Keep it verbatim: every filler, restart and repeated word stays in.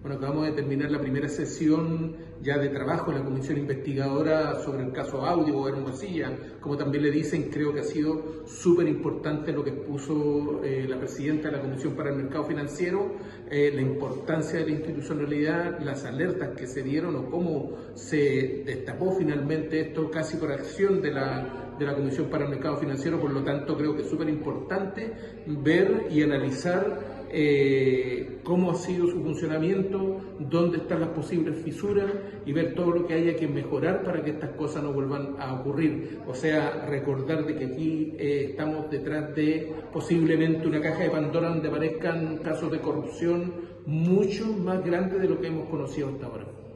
Bueno, acabamos de terminar la primera sesión ya de trabajo en la comisión investigadora sobre el caso Audi o Hermosilla. Como también le dicen, creo que ha sido súper importante lo que expuso eh, la presidenta de la Comisión para el Mercado Financiero, eh, la importancia de la institucionalidad, las alertas que se dieron o cómo se destapó finalmente esto casi por acción de la, de la Comisión para el Mercado Financiero. Por lo tanto, creo que es súper importante ver y analizar Eh, cómo ha sido su funcionamiento, dónde están las posibles fisuras y ver todo lo que haya que mejorar para que estas cosas no vuelvan a ocurrir. O sea, recordar de que aquí eh, estamos detrás de posiblemente una caja de Pandora donde aparezcan casos de corrupción mucho más grandes de lo que hemos conocido hasta ahora.